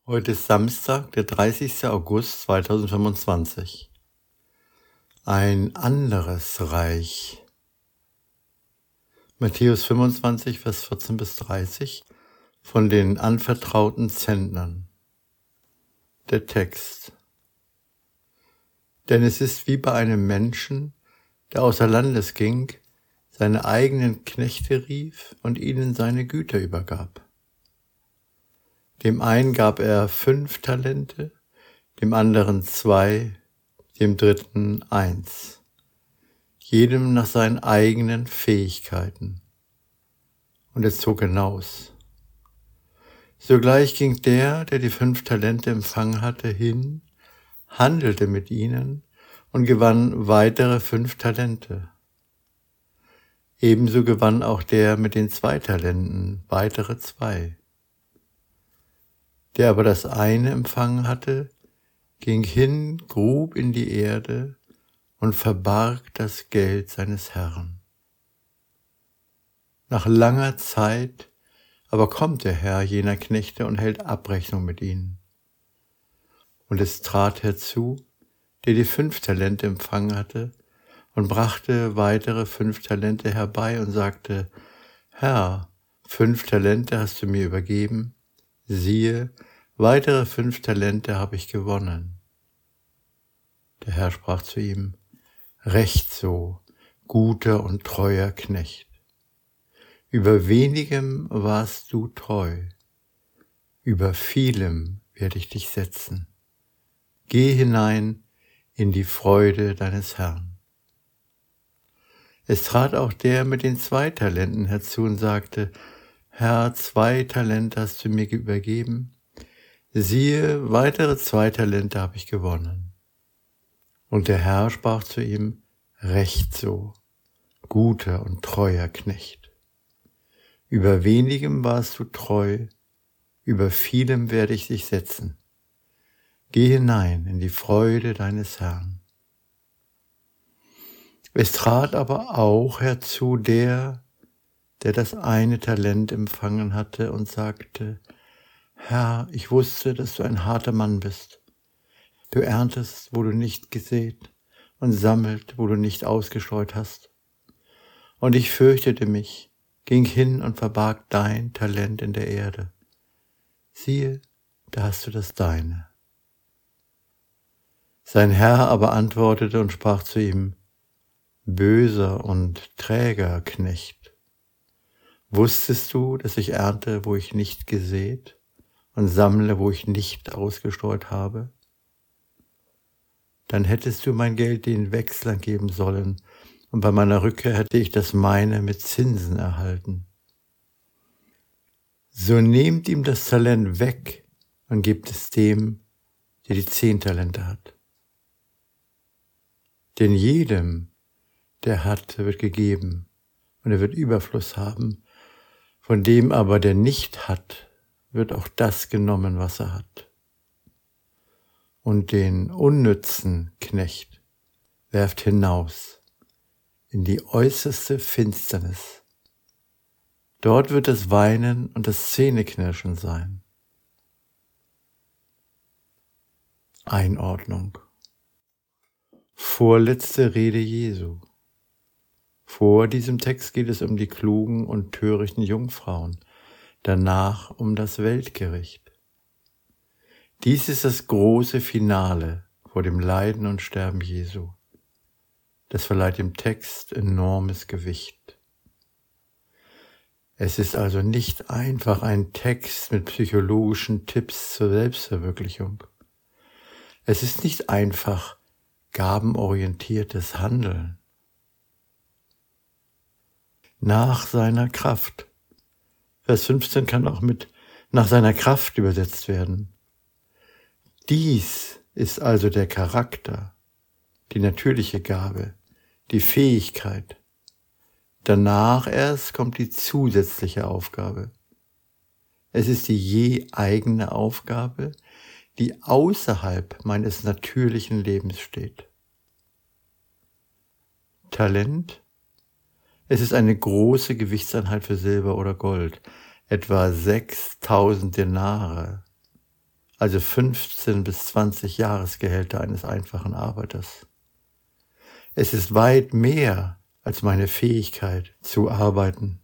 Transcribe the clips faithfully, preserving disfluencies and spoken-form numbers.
Heute ist Samstag, der dreißigste August zweitausendfünfundzwanzig. Ein anderes Reich. Matthäus fünfundzwanzig, Vers vierzehn bis dreißig von den anvertrauten Zentnern. Der Text. Denn es ist wie bei einem Menschen, der außer Landes ging, seine eigenen Knechte rief und ihnen seine Güter übergab. Dem einen gab er fünf Talente, dem anderen zwei, dem dritten eins, jedem nach seinen eigenen Fähigkeiten. Und er zog hinaus. Sogleich ging der, der die fünf Talente empfangen hatte, hin, handelte mit ihnen und gewann weitere fünf Talente. Ebenso gewann auch der mit den zwei Talenten weitere zwei. Der aber das eine empfangen hatte, ging hin, grub in die Erde und verbarg das Geld seines Herrn. Nach langer Zeit aber kommt der Herr jener Knechte und hält Abrechnung mit ihnen. Und es trat herzu, der die fünf Talente empfangen hatte, und brachte weitere fünf Talente herbei und sagte, Herr, fünf Talente hast du mir übergeben, siehe, weitere fünf Talente habe ich gewonnen. Der Herr sprach zu ihm, Recht so, guter und treuer Knecht. Über wenigem warst du treu, über vielem werde ich dich setzen. Geh hinein in die Freude deines Herrn. Es trat auch der mit den zwei Talenten herzu und sagte, Herr, zwei Talente hast du mir übergeben, siehe, weitere zwei Talente habe ich gewonnen. Und der Herr sprach zu ihm, Recht so, guter und treuer Knecht. Über wenigem warst du treu, über vielem werde ich dich setzen. Geh hinein in die Freude deines Herrn. Es trat aber auch herzu der, der das eine Talent empfangen hatte und sagte, Herr, ich wusste, dass du ein harter Mann bist. Du erntest, wo du nicht gesät, und sammelt, wo du nicht ausgestreut hast. Und ich fürchtete mich, ging hin und verbarg dein Talent in der Erde. Siehe, da hast du das deine. Sein Herr aber antwortete und sprach zu ihm, Böser und träger Knecht, wusstest du, dass ich ernte, wo ich nicht gesät, und sammle, wo ich nicht ausgestreut habe? Dann hättest du mein Geld den Wechslern geben sollen, und bei meiner Rückkehr hätte ich das meine mit Zinsen erhalten. So nehmt ihm das Talent weg und gebt es dem, der die zehn Talente hat. Denn jedem, der hat, wird gegeben, und er wird Überfluss haben. Von dem aber, der nicht hat, wird auch das genommen, was er hat. Und den unnützen Knecht werft hinaus in die äußerste Finsternis. Dort wird das Weinen und das Zähneknirschen sein. Einordnung. Vorletzte Rede Jesu. Vor diesem Text geht es um die klugen und törichten Jungfrauen, danach um das Weltgericht. Dies ist das große Finale vor dem Leiden und Sterben Jesu. Das verleiht dem Text enormes Gewicht. Es ist also nicht einfach ein Text mit psychologischen Tipps zur Selbstverwirklichung. Es ist nicht einfach gabenorientiertes Handeln. Nach seiner Kraft. Vers fünfzehn kann auch mit nach seiner Kraft übersetzt werden. Dies ist also der Charakter, die natürliche Gabe, die Fähigkeit. Danach erst kommt die zusätzliche Aufgabe. Es ist die je eigene Aufgabe, die außerhalb meines natürlichen Lebens steht. Talent. Es ist eine große Gewichtseinheit für Silber oder Gold, etwa sechstausend Denare, also fünfzehn bis zwanzig Jahresgehälter eines einfachen Arbeiters. Es ist weit mehr als meine Fähigkeit zu arbeiten.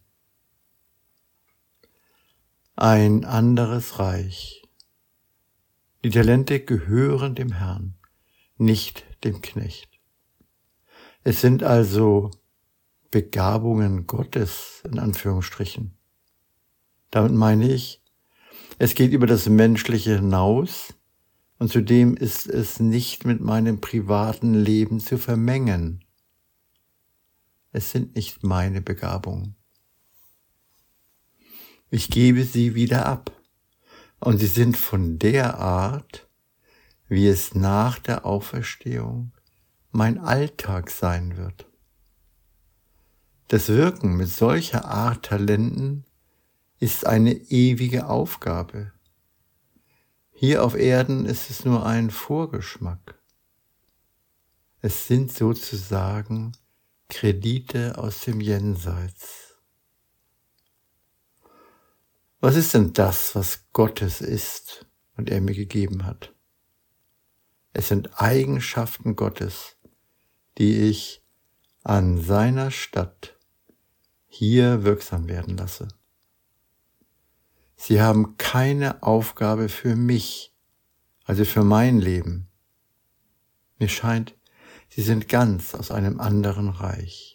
Ein anderes Reich. Die Talente gehören dem Herrn, nicht dem Knecht. Es sind also Begabungen Gottes, in Anführungsstrichen. Damit meine ich, es geht über das Menschliche hinaus und zudem ist es nicht mit meinem privaten Leben zu vermengen. Es sind nicht meine Begabungen. Ich gebe sie wieder ab und sie sind von der Art, wie es nach der Auferstehung mein Alltag sein wird. Das Wirken mit solcher Art Talenten ist eine ewige Aufgabe. Hier auf Erden ist es nur ein Vorgeschmack. Es sind sozusagen Kredite aus dem Jenseits. Was ist denn das, was Gottes ist und er mir gegeben hat? Es sind Eigenschaften Gottes, die ich an seiner Stadt hier wirksam werden lasse. Sie haben keine Aufgabe für mich, also für mein Leben. Mir scheint, sie sind ganz aus einem anderen Reich.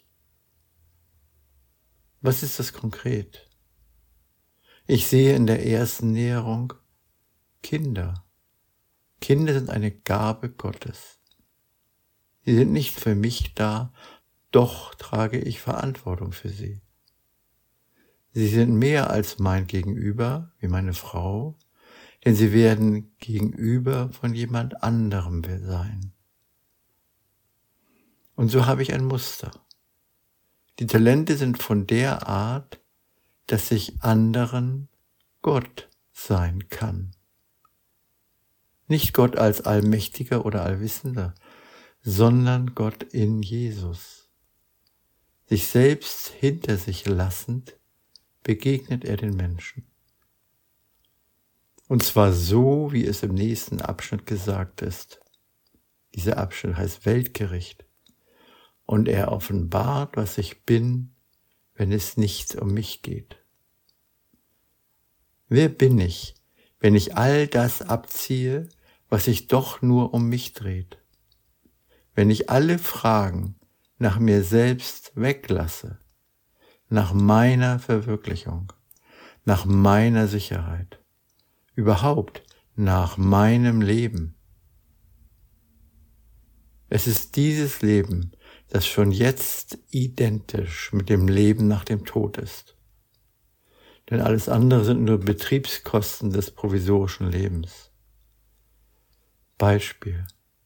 Was ist das konkret? Ich sehe in der ersten Näherung Kinder. Kinder sind eine Gabe Gottes. Sie sind nicht für mich da, doch trage ich Verantwortung für sie. Sie sind mehr als mein Gegenüber, wie meine Frau, denn sie werden Gegenüber von jemand anderem sein. Und so habe ich ein Muster. Die Talente sind von der Art, dass ich anderen Gott sein kann. Nicht Gott als Allmächtiger oder Allwissender, sondern Gott in Jesus. Sich selbst hinter sich lassend, begegnet er den Menschen. Und zwar so, wie es im nächsten Abschnitt gesagt ist. Dieser Abschnitt heißt Weltgericht. Und er offenbart, was ich bin, wenn es nicht um mich geht. Wer bin ich, wenn ich all das abziehe, was sich doch nur um mich dreht? Wenn ich alle Fragen nach mir selbst weglasse, nach meiner Verwirklichung, nach meiner Sicherheit, überhaupt nach meinem Leben. Es ist dieses Leben, das schon jetzt identisch mit dem Leben nach dem Tod ist. Denn alles andere sind nur Betriebskosten des provisorischen Lebens. Beispiel.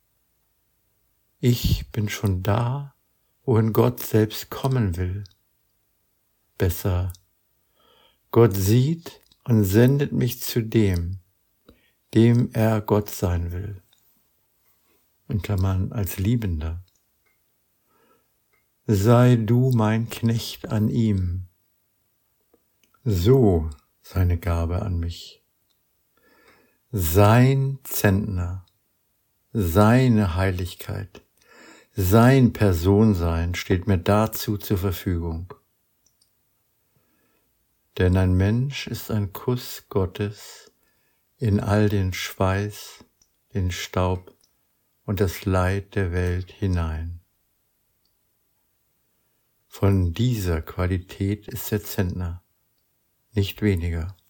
Ich bin schon da, wohin Gott selbst kommen will. Besser, Gott sieht und sendet mich zu dem, dem er Gott sein will. In Klammern als Liebender. Sei du mein Knecht an ihm. So seine Gabe an mich. Sein Zentner, seine Heiligkeit, sein Personsein steht mir dazu zur Verfügung. Denn ein Mensch ist ein Kuss Gottes in all den Schweiß, den Staub und das Leid der Welt hinein. Von dieser Qualität ist der Zentner, nicht weniger.